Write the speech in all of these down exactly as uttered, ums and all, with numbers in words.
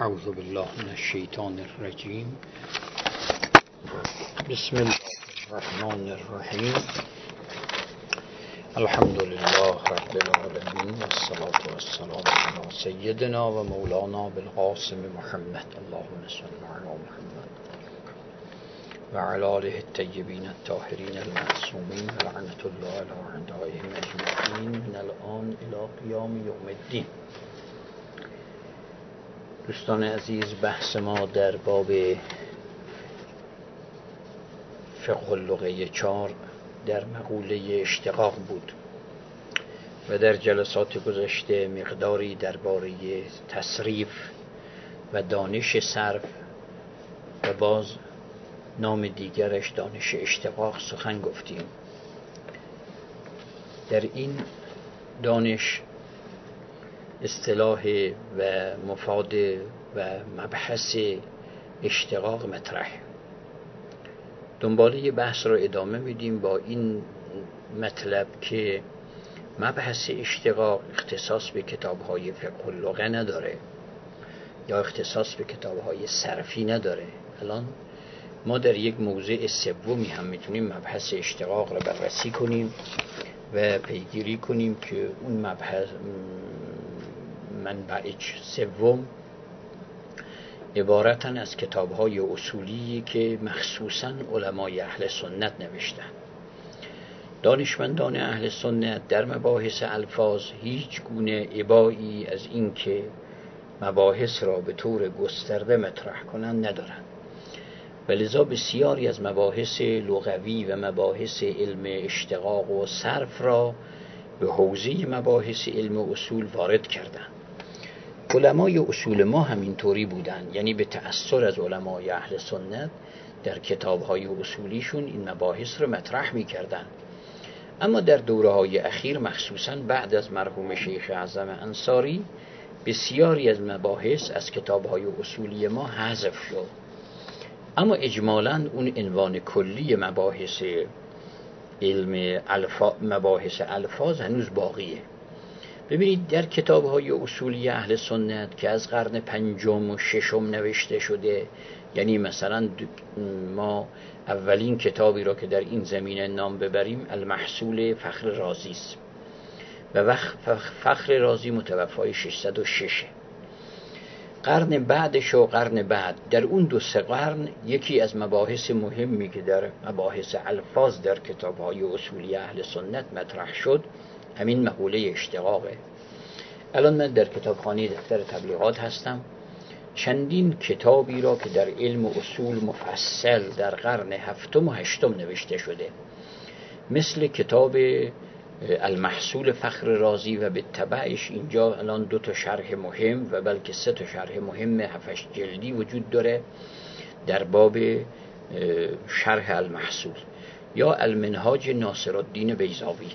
اعوذ بالله من الشیطان الرجیم. بسم الله الرحمن الرحیم. الحمد لله رب العالمین والصلاة والسلام علی سیدنا و مولانا بالقاسم محمد. اللهم صل علی محمد و علی آله الطیبین الطاهرین المعصومین و لعنة الله علی اعدائهم اجمعین من الان الی قیام یوم الدین. دوستان عزیز، بحث ما در باب فقه اللغه چهار در مقوله اشتقاق بود و در جلسات گذشته مقداری درباره تصریف و دانش صرف و باز نام دیگرش دانش اشتقاق سخن گفتیم. در این دانش اصطلاح و مفاد و مبحث اشتقاق مطرح. دنباله بحث را ادامه میدیم با این مطلب که مبحث اشتقاق اختصاص به کتاب‌های فقه اللغه نداره یا اختصاص به کتاب‌های صرفی نداره. الان ما در یک موضع سومی هم میتونیم مبحث اشتقاق را بررسی کنیم و پیگیری کنیم که اون مبحث منبع سوم عبارتن از کتاب‌های اصولی که مخصوصاً علمای اهل سنت نوشتن. دانشمندان اهل سنت در مباحث الفاظ هیچ گونه ابایی از این که مباحث را به طور گسترده مطرح کنند ندارند و لذا بسیاری از مباحث لغوی و مباحث علم اشتقاق و صرف را به حوزه مباحث علم اصول وارد کردند. علمای اصول ما همینطوری بودند، یعنی به تأثر از علمای اهل سنت در کتاب‌های اصولیشون این مباحث رو مطرح می‌کردند. اما در دوره‌های اخیر مخصوصاً بعد از مرحوم شیخ اعظم انصاری بسیاری از مباحث از کتاب‌های اصولی ما حذف شد، اما اجمالاً اون عنوان کلی مباحث علم الفاظ مباحث الفاظ هنوز باقیه. ببینید در کتاب‌های اصولی اهل سنت که از قرن پنجم و ششم نوشته شده، یعنی مثلا ما اولین کتابی را که در این زمینه نام ببریم المحصول فخر رازی است و فخر رازی متوفای ششصد و شش. قرن بعدش و قرن بعد در اون دو سه قرن یکی از مباحث مهمی که در مباحث الفاظ در کتاب‌های اصولی اهل سنت مطرح شد همین مقوله اشتقاقه. الان من در کتابخانه دفتر تبلیغات هستم، چندین کتابی را که در علم اصول مفصل در قرن هفتم و هشتم نوشته شده، مثل کتاب المحصول فخر رازی و به تبعش اینجا الان دو تا شرح مهم و بلکه سه تا شرح مهم هفتش جلدی وجود داره در باب شرح المحصول یا المنهاج ناصرالدین بیضاوی.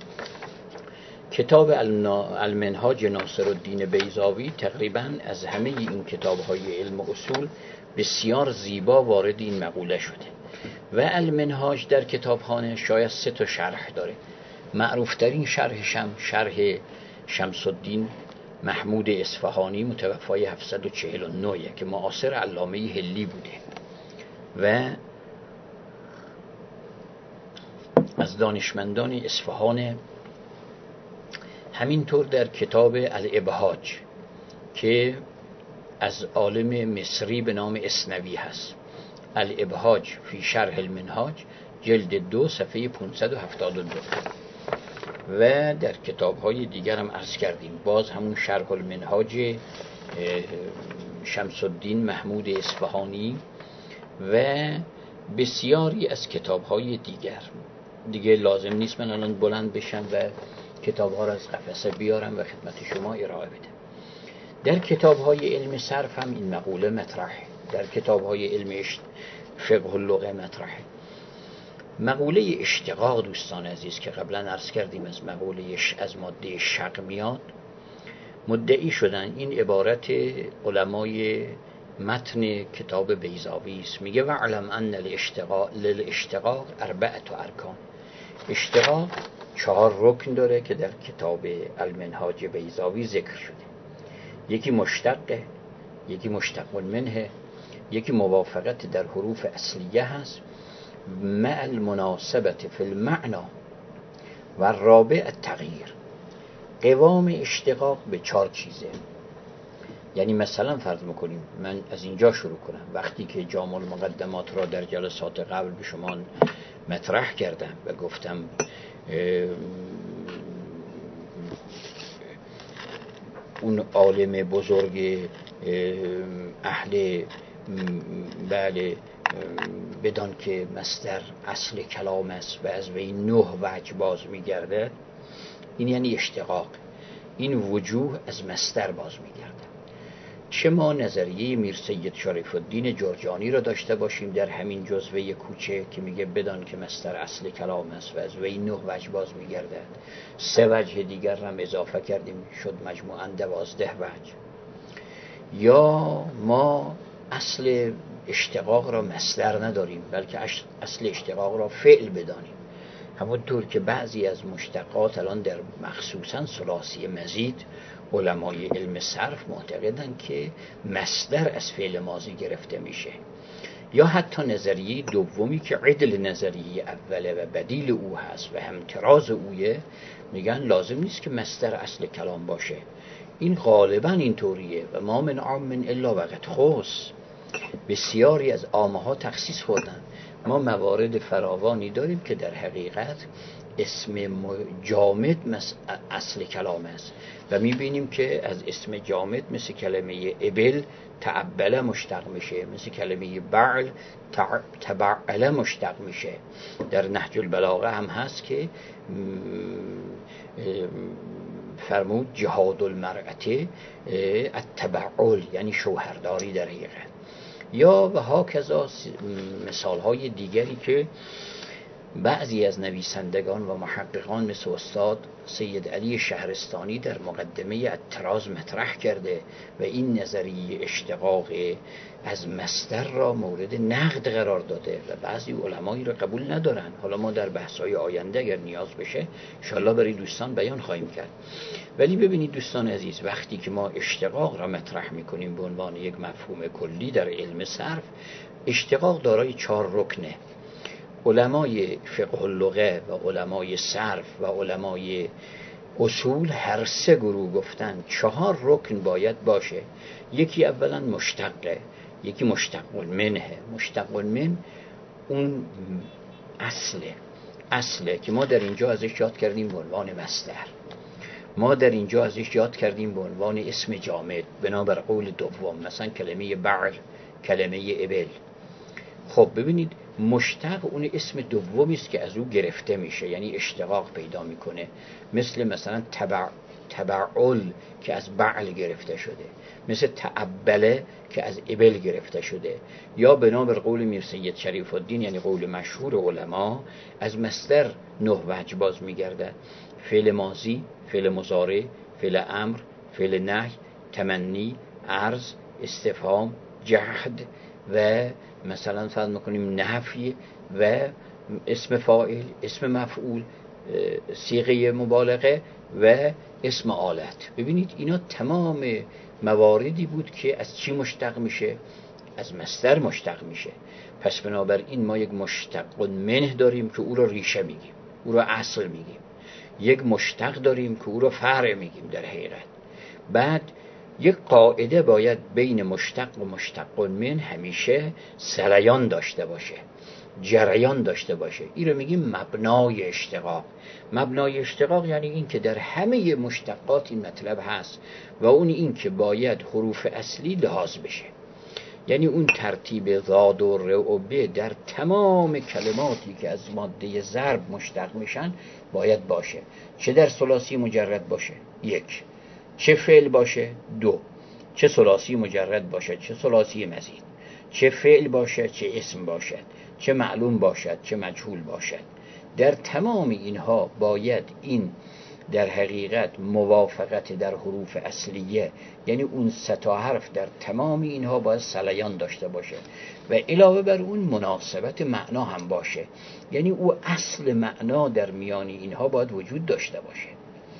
کتاب المنهاج ناصرالدین بیضاوی تقریباً از همه این کتاب‌های علم اصول بسیار زیبا وارد این مقوله شده و المنهاج در کتابخانه شاید سه تا شرح داره. معروفترین شرحش هم شرح شمس الدین محمود اصفهانی متوفای هفتصد و چهل و نه که معاصر علامه حلی بوده و از دانشمندان اصفهان. همینطور در کتاب الابهاج که از عالم مصری به نام اسنوی هست، الابهاج فی شرح المنهاج جلد دو صفحه پانصد و هفتاد و دو. و در کتاب‌های دیگر هم عرض کردیم باز همون شرح المنهاج شمس الدین محمود اصفهانی و بسیاری از کتاب‌های دیگر. دیگه لازم نیست من الان بلند بشم و کتاب‌ها را از قفسه بیارم و خدمت شما ارائه بدم. در کتاب‌های علم صرف هم این مقوله مطرحه، در کتاب‌های علم فقه اللغه مطرحه. مقوله اشتقاق دوستان عزیز که قبلا عرض کردیم از مقوله از ماده شق میاد، مدعی شدن این عبارت علمای متن کتاب بیضاوی است. میگه و علم ان الاشتقاق للاشتقاق اربعه ارکان. اشتقاق چهار رکن داره که در کتاب المنهاج بیضاوی ذکر شده. یکی مشتقه، یکی مشتق منه، یکی موافقت در حروف اصلیه هست مع المناسبت فی المعنا و الرابع التغییر. قوام اشتقاق به چهار چیزه. یعنی مثلا فرض میکنیم، من از اینجا شروع کنم، وقتی که جامع المقدمات را در جلسات قبل به شما مطرح کردم و گفتم اون عالم بزرگ اهل بله بدان که مصدر اصل کلام است و از وی نه وجه باز میگرده، این یعنی اشتقاق. این وجوه از مصدر باز میگرده. چه ما نظریه میر سید شریف الدین جرجانی را داشته باشیم در همین جزوه کوچه که میگه بدان که مصدر اصل کلام است و از وی نه وجه باز میگرده، سه وجه دیگر هم اضافه کردیم شد مجموعاً دوازده وجه. یا ما اصل اشتقاق را مصدر نداریم بلکه اصل اشتقاق را فعل بدانیم، همونطور که بعضی از مشتقات الان در مخصوصاً ثلاثی مزید علمای علم صرف معتقدند که مصدر از فعل ماضی گرفته میشه. یا حتی نظریه دومی که عدل نظریه اوله و بدیل او هست و همتراز اویه، میگن لازم نیست که مصدر اصل کلام باشه. این غالبا اینطوریه و ما من عام من الا وقد خص. بسیاری از عامه ها تخصیص خوردن. ما موارد فراوانی داریم که در حقیقت اسم جامد اصل کلام است و میبینیم که از اسم جامد مثل کلمه ابل تعبله مشتق میشه، مثل کلمه بعل تبعله مشتق میشه. در نهج البلاغه هم هست که فرمود جهاد المرأة التبعل، یعنی شوهرداری در حقیقت. یا و ها کذا مثال های دیگری که بعضی از نویسندگان و محققان مثل استاد سید علی شهرستانی در مقدمه التراز مطرح کرده و این نظریه اشتقاق از مصدر را مورد نقد قرار داده و بعضی علمایی را قبول ندارن. حالا ما در بحث‌های آینده اگر نیاز بشه انشالله برای دوستان بیان خواهیم کرد. ولی ببینید دوستان عزیز، وقتی که ما اشتقاق را مطرح میکنیم به عنوان یک مفهوم کلی در علم صرف، اشتقاق دارای چهار رکنه. علمای فقه اللغه و علمای صرف و علمای اصول هر سه گروه گفتن چهار رکن باید باشه. یکی اولا مشتقه، یکی مشتق منه. مشتق من اون اصله اصله که ما در اینجا ازش یاد کردیم به عنوان مصدر، ما در اینجا ازش یاد کردیم به عنوان اسم جامد بنابر قول دوم، مثلا کلمه بعل، کلمه ابل. خب ببینید مشتق اون اسم دومی است که از او گرفته میشه، یعنی اشتقاق پیدا میکنه، مثل مثلا تبع تبعل که از بعل گرفته شده، مثل تعبله که از ابل گرفته شده. یا بنابر قول میر سید شریف الدین، یعنی قول مشهور علما، از مصدر نه وجه باز میگرده: فعل ماضی، فعل مضارع، فعل امر، فعل نهی، تمنی، عرض، استفهام، جهد و مثلا فرض میکنیم نفی و اسم فاعل، اسم مفعول، صیغه مبالغه و اسم آلت. ببینید اینا تمام مواردی بود که از چی مشتق میشه؟ از مصدر مشتق میشه. پس بنابراین ما یک مشتق منه داریم که او را ریشه میگیم، او را اصل میگیم. یک مشتق داریم که او را فرع میگیم در حقیقت. بعد یک قاعده باید بین مشتق و مشتق من همیشه سریان داشته باشه، جریان داشته باشه. این رو میگیم مبنای اشتقاق. مبنای اشتقاق یعنی این که در همه مشتقات این مطلب هست و اون این که باید حروف اصلی لحاظ بشه. یعنی اون ترتیب ضاد و ر و ب در تمام کلماتی که از ماده ضرب مشتق میشن باید باشه. چه در ثلاثی مجرد باشه یک، چه فعل باشه دو، چه ثلاثی مجرد باشه چه ثلاثی مزید، چه فعل باشه چه اسم باشد، چه معلوم باشد چه مجهول باشد. در تمام اینها باید این در حقیقت موافقت در حروف اصلیه، یعنی اون سه تا حرف در تمام اینها باید سلیان داشته باشه و علاوه بر اون مناسبت معنا هم باشه، یعنی او اصل معنا در میان اینها باید وجود داشته باشه.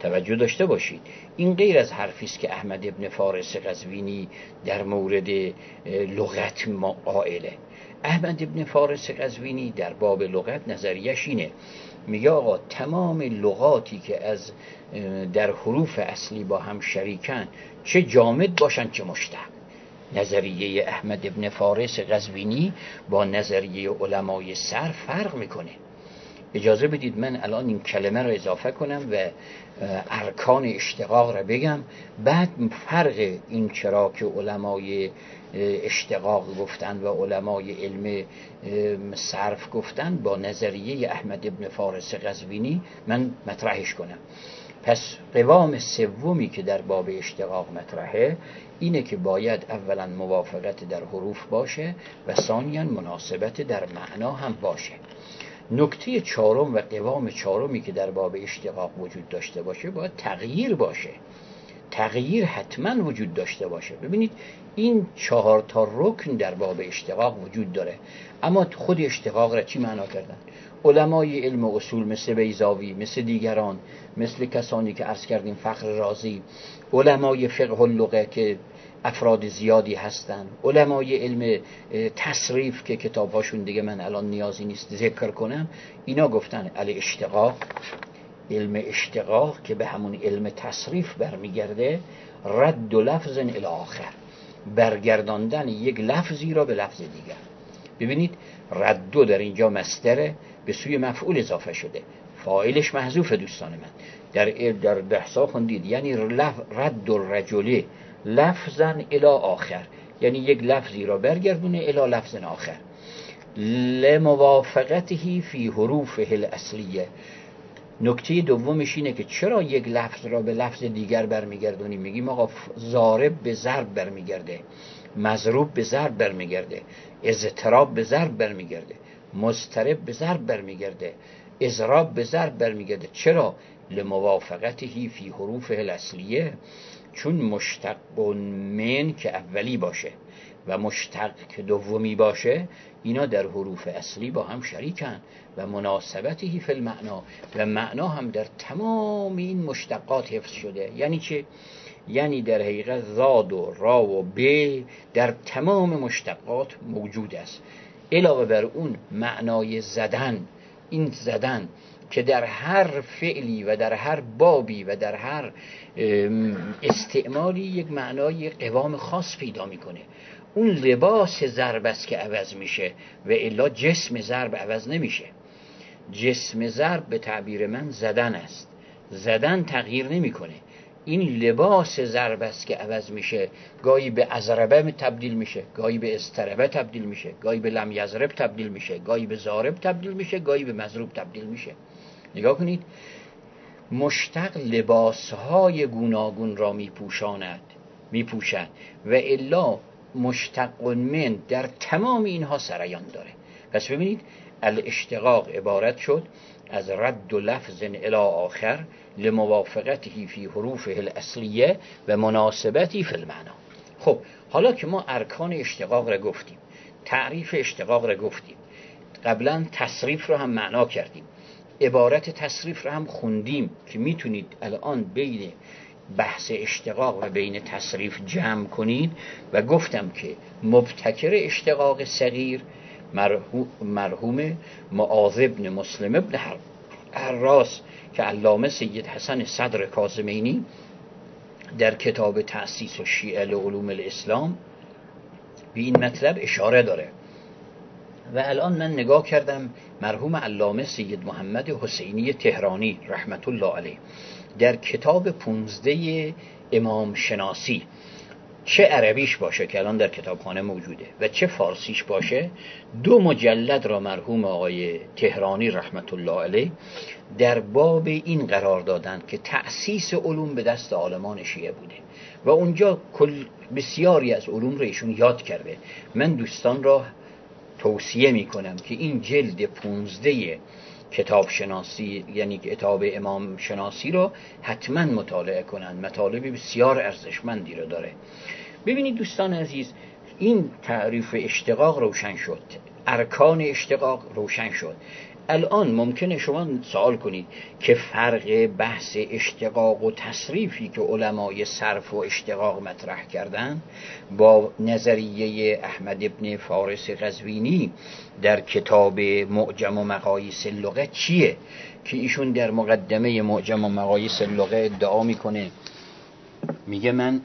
توجه داشته باشید این غیر از حرفی است که احمد ابن فارس قزوینی در مورد لغت قائله. احمد ابن فارس قزوینی در باب لغت نظریش اینه، میگه آقا تمام لغاتی که از در حروف اصلی با هم شریکن، چه جامد باشن چه مشتق. نظریه احمد ابن فارس قزوینی با نظریه علمای صرف فرق میکنه. اجازه بدید من الان این کلمه رو اضافه کنم و ارکان اشتقاق رو بگم، بعد فرق این چرا که علمای اشتقاق گفتن و علمای علم صرف گفتن با نظریه احمد ابن فارس قزوینی من مطرحش کنم. پس قوام سومی که در باب اشتقاق مطرحه اینه که باید اولا موافقت در حروف باشه و ثانیاً مناسبت در معنا هم باشه. نکته چهارم و قوام چهارمی که در باب اشتقاق وجود داشته باشه باید تغییر باشه. تغییر حتما وجود داشته باشه. ببینید این چهار تا رکن در باب اشتقاق وجود داره، اما خود اشتقاق را چی معنا کردن؟ علمای علم اصول مثل بیضاوی، مثل دیگران، مثل کسانی که عرض کردیم فخر رازی، علمای فقه اللغه که افراد زیادی هستن، علمای علم تصریف که کتابهاشون دیگه من الان نیازی نیست ذکر کنم، اینا گفتن علی اشتقاق، علم اشتقاق که به همون علم تصریف برمیگرده، رد و لفظ الی آخر، برگرداندن یک لفظی را به لفظ دیگر. ببینید ردو در اینجا مصدر به سوی مفعول اضافه شده، فاعلش محذوف دوستان من. در در بحثا خوندید یعنی رد الرجل لفظا الی آخر، یعنی یک لفظی را برگردونه الی لفظ آخر. لموافقته فی حروفه الاصلیه. نکته دومش اینه که چرا یک لفظ را به لفظ دیگر برمیگردونیم؟ میگیم آقا ضارب به ضرب برمیگرده، مضروب به ضرب برمیگرده، اضطراب به ضرب برمیگرده، مضطرب به ضرب برمیگرده، اضراب به ضرب برمیگرده. چرا؟ لموافقته فی حروفه الاصلیه، چون مشتق من که اولی باشه و مشتق که دومی باشه، اینا در حروف اصلی با هم شریکن و مناسبتی فی المعنا، و معنا هم در تمام این مشتقات حفظ شده. یعنی چه؟ یعنی در حقیقت زاد و را و ب در تمام مشتقات موجود است. علاوه بر اون معنای زدن، این زدن که در هر فعلی و در هر بابی و در هر استعمالی یک معنای قوام خاص پیدا میکنه. اون لباس ضرب است که عوض میشه و الا جسم ضرب عوض نمیشه. جسم ضرب به تعبیر من زدن است، زدن تغییر نمیکنه. این لباس ضرب است که عوض میشه، گاهی به ازربه تبدیل میشه، گاهی به استربه تبدیل میشه، گاهی به لم یضرب تبدیل میشه، گاهی به ضارب تبدیل میشه، گاهی به مضروب تبدیل میشه. نگاه کنید، مشتق لباسهای گوناگون را میپوشاند میپوشد و الا مشتق من در تمام اینها سریان داره. پس ببینید الاشتقاق عبارت شد از رد و لفظ الی آخر لموافقته فی حروفه الاصلیه و مناسبتی فی المعنا. خب حالا که ما ارکان اشتقاق را گفتیم، تعریف اشتقاق را گفتیم، قبلا تصریف رو هم معنا کردیم، عبارت تصریف رو هم خوندیم که میتونید الان بین بحث اشتقاق و بین تصریف جمع کنید، و گفتم که مبتکر اشتقاق صغیر مرحوم معاذ بن مسلم ابن حراس که علامه سید حسن صدر کاظمینی در کتاب تأسیس الشیعه لعلوم الاسلام به این مطلب اشاره داره. و الان من نگاه کردم مرحوم علامه سید محمد حسینی تهرانی رحمت الله علیه در کتاب پونزده امام شناسی، چه عربیش باشه که الان در کتابخانه موجوده و چه فارسیش باشه، دو مجلد را مرحوم آقای تهرانی رحمت الله علیه در باب این قرار دادن که تأسیس علوم به دست عالمان شیعه بوده و اونجا کل بسیاری از علوم را ایشون یاد کرده. من دوستان را توصیه می کنم که این جلد پونزده کتاب شناسی یعنی کتاب امام شناسی رو حتما مطالعه کنند، مطالب بسیار ارزشمندی رو داره. ببینید دوستان عزیز، این تعریف اشتقاق روشن شد، ارکان اشتقاق روشن شد. الان ممکنه شما سوال کنید که فرق بحث اشتقاق و تصریفی که علمای صرف و اشتقاق مطرح کردن با نظریه احمد ابن فارس قزوینی در کتاب معجم و مقاییس اللغه چیه؟ که ایشون در مقدمه معجم و مقاییس اللغه ادعا میکنه، میگه من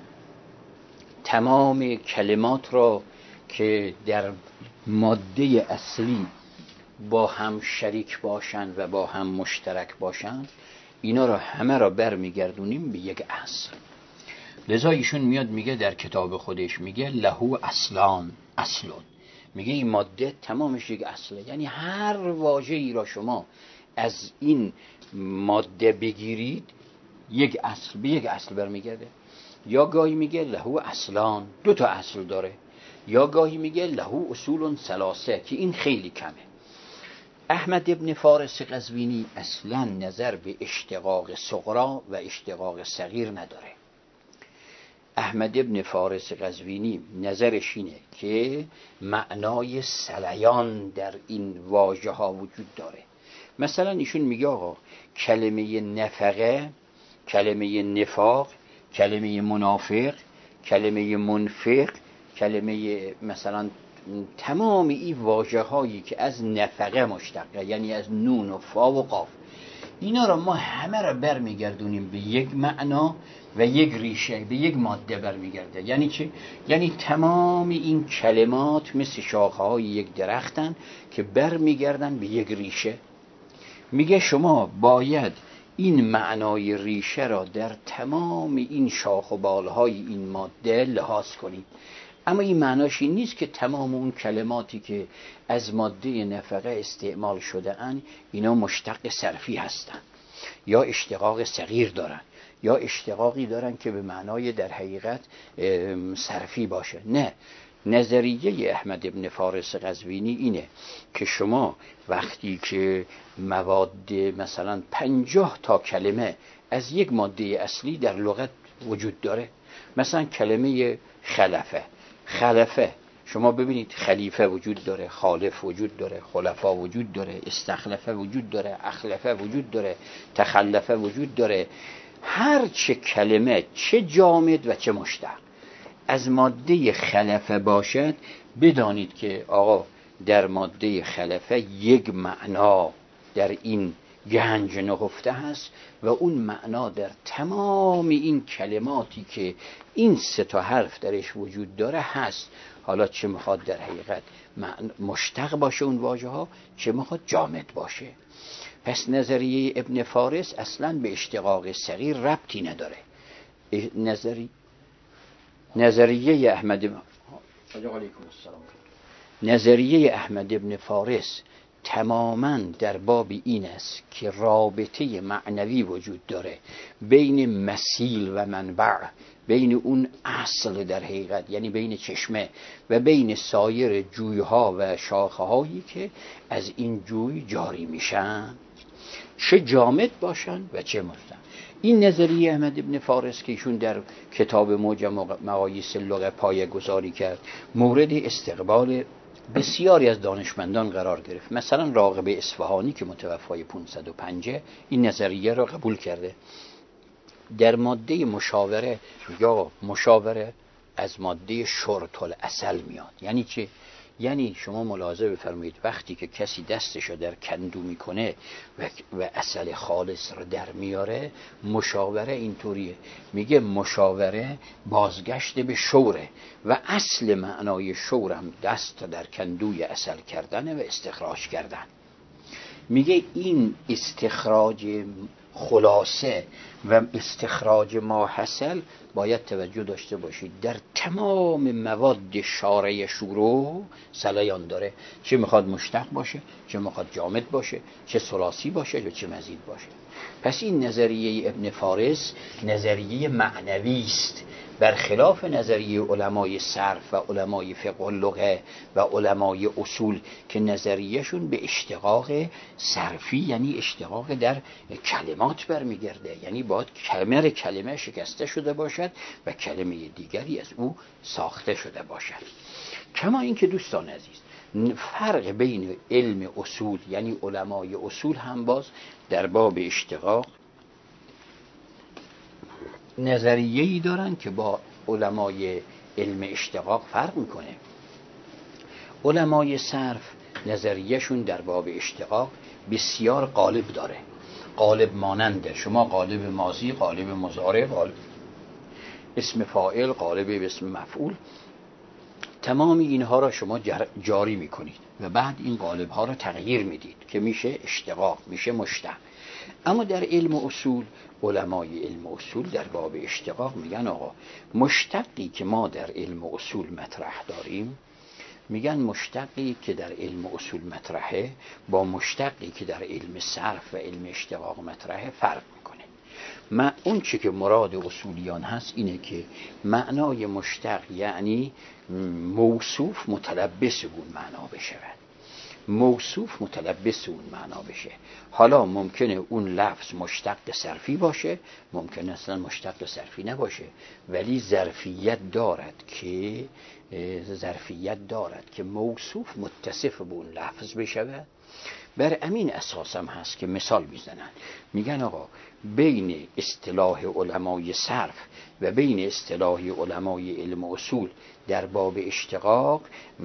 تمام کلمات را که در ماده اصلی با هم شریک باشن و با هم مشترک باشن، اینا را همه را برمیگردونیم به یک اصل. لذا ایشون میاد میگه در کتاب خودش میگه لهو اصلان اصلون، میگه این ماده تمامش یک اصله، یعنی هر واژه‌ای را شما از این ماده بگیرید یک اصل به یک اصل برمیگرده. یا گاهی میگه لهو اصلان، دو تا اصل داره، یا گاهی میگه لهو اصول ثلاثه که این خیلی کمه. احمد ابن فارس قزوینی اصلا نظر به اشتقاق صغرا و اشتقاق صغیر نداره. احمد ابن فارس قزوینی نظرش اینه که معنای سلیان در این واژه ها وجود داره. مثلا ایشون میگه آقا کلمه نفقه، کلمه نفاق، کلمه منافق، کلمه منفق، کلمه مثلا تمام این واژه هایی که از نفقه مشتقه، یعنی از نون و فا و قاف، اینا را ما همه را برمیگردونیم به یک معنا و یک ریشه، به یک ماده برمیگرده. یعنی چی؟ یعنی تمام این کلمات مثل شاخه های یک درختن که برمیگردن به یک ریشه. میگه شما باید این معنای ریشه را در تمام این شاخ و بالهای این ماده لحاظ کنید. اما این معناش این نیست که تمام اون کلماتی که از ماده نفقه استعمال شده اند اینا مشتق صرفی هستند یا اشتقاق صغیر دارن یا اشتقاقی دارن که به معنای در حقیقت صرفی باشه. نه، نظریه احمد ابن فارس قزوینی اینه که شما وقتی که مواد مثلا پنجاه تا کلمه از یک ماده اصلی در لغت وجود داره، مثلا کلمه خلفه، خلفه شما ببینید خلیفه وجود داره، خالف وجود داره، خلفا وجود داره، استخلفه وجود داره، اخلفه وجود داره، تخلفه وجود داره. هر چه کلمه چه جامد و چه مشتق از ماده خلفه باشد، بدانید که آقا در ماده خلفه یک معنا در این گنج نهفته هست و اون معنا در تمام این کلماتی که این سه تا حرف درش وجود داره هست. حالا چه میخواد در حقیقت مشتق باشه اون واژه ها، چه میخواد جامد باشه. پس نظریه ابن فارس اصلا به اشتقاق صغیر ربطی نداره. نظری نظریه احمد ب... نظریه احمد ابن فارس تماما در باب این است که رابطه معنوی وجود داره بین مسیل و منبع، بین اون اصل در حقیقت یعنی بین چشمه و بین سایر جویها و شاخه هایی که از این جوی جاری میشن، چه جامد باشن و چه مستقیم. این نظریه احمد ابن فارس که ایشون در کتاب معجم مقاییس اللغه پایه گذاری کرد، مورد استقبال بسیاری از دانشمندان قرار گرفت. مثلا راغب اصفهانی که متوفای پانصد و پنج این نظریه را قبول کرده. در ماده مشاوره یا مشاوره از ماده شرط العسل میاد. یعنی چه؟ یعنی شما ملاحظه بفرمایید وقتی که کسی دستشو در کندو میکنه و, و عسل خالص رو در میاره، مشاوره اینطوریه. میگه مشاوره بازگشت به شوره و اصل معنای شورم دست در کندوی عسل کردنه و استخراج کردن. میگه این استخراج خلاصه و استخراج ما حاصل باید توجه داشته باشید در تمام مواد شارع شورو سلیان داره، چه میخواد مشتق باشه، چه میخواد جامد باشه، چه ثلاثی باشه و چه مزید باشه. پس این نظریه ابن فارس نظریه معنوی است، برخلاف نظریه علمای صرف و علمای فقه و لغه و علمای اصول که نظریهشون به اشتقاق صرفی یعنی اشتقاق در کلمات برمیگرده. یعنی باید کمر کلمه شکسته شده باشد و کلمه دیگری از او ساخته شده باشد. کما اینکه دوستان عزیز فرق بین علم اصول یعنی علمای اصول هم باز در باب اشتقاق نظریه‌ای دارن که با علمای علم اشتقاق فرق میکنه. علمای صرف نظریهشون در باب اشتقاق بسیار قالب داره، قالب ماننده. شما قالب ماضی، قالب مضارع، قالب اسم فاعل، قالب اسم مفعول، تمام اینها را شما جاری میکنید و بعد این قالب ها را تغییر میدید که میشه اشتقاق، میشه مشتق. اما در علم اصول، علمای علم اصول در باب اشتقاق میگن آقا مشتقی که ما در علم اصول مطرح داریم، میگن مشتقی که در علم اصول مطرحه با مشتقی که در علم صرف و علم اشتقاق مطرحه فرق میکنه. ما اون چی که مراد اصولیان هست اینه که معنای مشتق یعنی موصوف متلبس اون معنا بشود، موصوف متلبس اون معنا بشه. حالا ممکنه اون لفظ مشتق صرفی باشه، ممکنه اصلا مشتق صرفی نباشه، ولی ظرفیت دارد که ظرفیت دارد که موصوف متصف به اون لفظ بشه. بر امین اساس هم هست که مثال میزنن، میگن آقا بین اصطلاح علمای صرف و بین اصطلاح علمای علم اصول در باب اشتقاق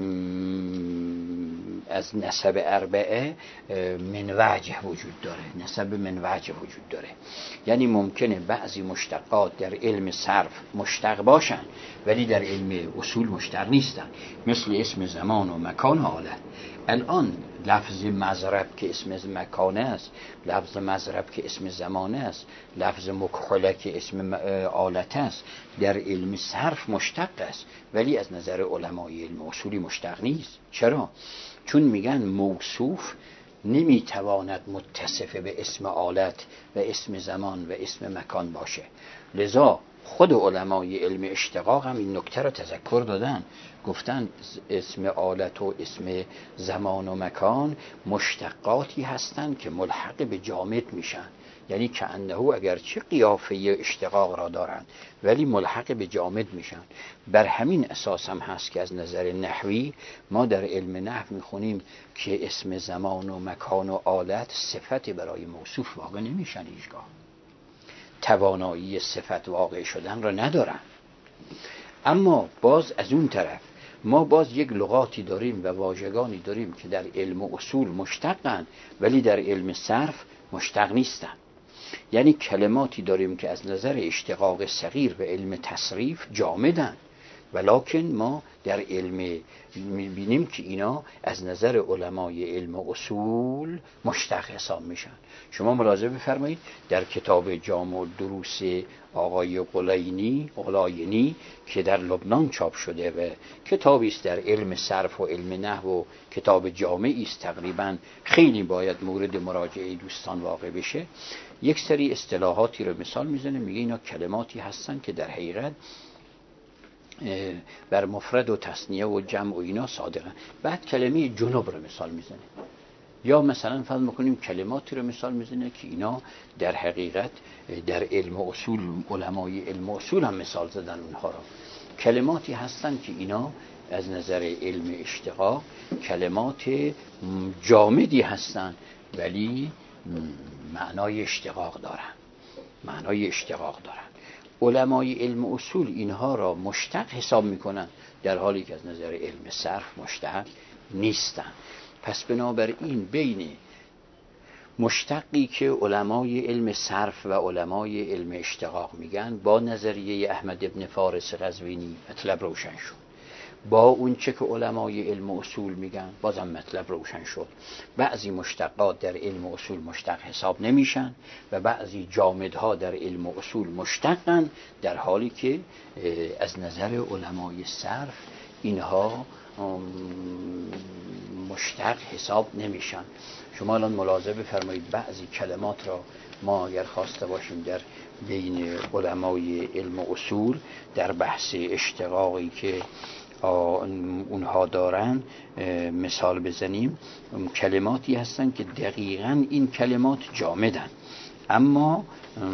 از نسب اربعه من وجه وجود داره، نسب من وجه وجود داره. یعنی ممکنه بعضی مشتقات در علم صرف مشتق باشن ولی در علم اصول مشتق نیستن، مثل اسم زمان و مکان و حالت. الان لفظ مضرب که اسم مکانه است، لفظ مضرب که اسم زمانه است، لفظ مکحله که اسم آلت است، در علم صرف مشتق است ولی از نظر علمای علم اصولی مشتق نیست. چرا؟ چون میگن موصوف نمیتواند متصف به اسم آلت و اسم زمان و اسم مکان باشه. لذا خود علمای علم اشتقاق هم این نکته را تذکر دادن، گفتن اسم آلت و اسم زمان و مکان مشتقاتی هستند که ملحق به جامد میشن، یعنی که انه اگرچه قیافه اشتقاق را دارند ولی ملحق به جامد میشن. بر همین اساس هم هست که از نظر نحوی ما در علم نحو میخونیم که اسم زمان و مکان و آلت صفت برای موصوف واقع نمیشن، هیچگاه توانایی صفت واقع شدن را ندارن. اما باز از اون طرف ما باز یک لغاتی داریم و واژگانی داریم که در علم اصول مشتقن ولی در علم صرف مشتق نیستن. یعنی کلماتی داریم که از نظر اشتقاق صغیر و علم تصریف جامدن، ولکن ما در علم میبینیم که اینا از نظر علمای علم اصول مشتق حساب میشن. شما ملاحظه بفرمایید در کتاب جامع الدروس آقای قلینی قلاینی که در لبنان چاپ شده و کتابی است در علم صرف و علم نحو و کتاب جامعی است، تقریبا خیلی باید مورد مراجعه دوستان واقع بشه، یک سری اصطلاحاتی رو مثال میزنه، میگه اینا کلماتی هستن که در حقیقت بر مفرد و تثنیه و جمع و اینا صادقن. بعد کلمه جنوب رو مثال میزنه، یا مثلا فرض میکنیم کلماتی رو مثال میزنه که اینا در حقیقت در علم اصول علمای علم اصول هم مثال زدن اونها رو. کلماتی هستن که اینا از نظر علم اشتقاق کلمات جامدی هستن ولی معنای اشتقاق دارن، معنای اشتقاق دارن. علمای علم اصول اینها را مشتق حساب میکنن در حالی که از نظر علم صرف مشتق نیستن. پس بنابراین بین مشتقی که علمای علم صرف و علمای علم اشتقاق میگن با نظریه احمد ابن فارس قزوینی مطلب روشن شد، با اون چه که علمای علم اصول میگن بازم مطلب روشن شد. بعضی مشتقات در علم اصول مشتق حساب نمیشن و بعضی جامدها در علم اصول مشتقن، در حالی که از نظر علمای صرف اینها مشتق حساب نمیشن. شما الان ملاحظه بفرمایید بعضی کلمات را ما اگر خواسته باشیم در بین علمای علم اصول در بحث اشتقاقی که اونها دارن مثال بزنیم، کلماتی هستن که دقیقاً این کلمات جامدن اما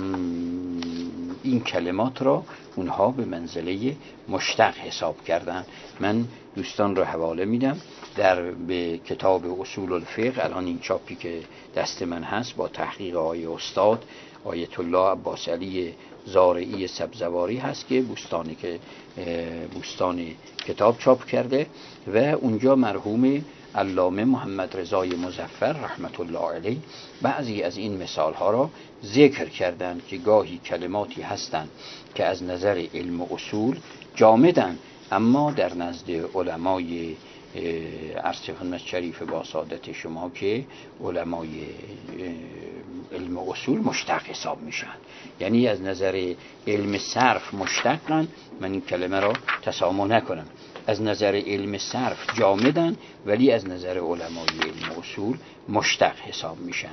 این کلمات را اونها به منزله مشتق حساب کردن. من دوستان را حواله میدم در به کتاب اصول الفقه، الان این چاپی که دست من هست با تحقیق آقای استاد آیت الله عباس علی زارعی سبزواری هست که بوستانی که بوستان کتاب چاپ کرده و اونجا مرحوم علامه محمد رضای مظفر رحمت الله علیه بعضی از این مثال ها را ذکر کردند که گاهی کلماتی هستند که از نظر علم و اصول جامدن، اما در نزد علمای عرض خدمت شریف با سعادت شما که علمای علم و اصول مشتق حساب میشن، یعنی از نظر علم صرف مشتقن، من این کلمه را تسامح نکنم، از نظر علم صرف جامدن ولی از نظر علمای علم و اصول مشتق حساب میشن.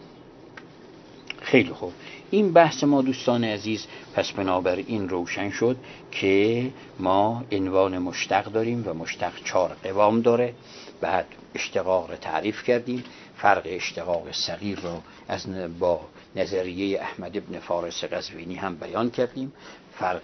خیلی خوب، این بحث ما دوستان عزیز پس بنابراین روشن شد که ما عنوان مشتق داریم و مشتق چهار قوام داره. بعد اشتقاق را تعریف کردیم، فرق اشتقاق صغیر را از با نظریه احمد ابن فارس قزوینی هم بیان کردیم، فرق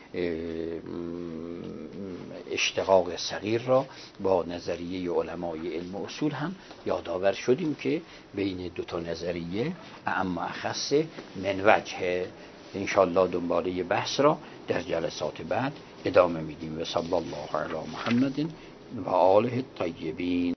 اشتقاق صغیر را با نظریه علمای علم و اصول هم یادآور شدیم که بین دو تا نظریه اعم و اخص من وجه. انشاءالله دنباله بحث را در جلسات بعد ادامه میدیم. و صلی الله علی محمد و آله الطیبین.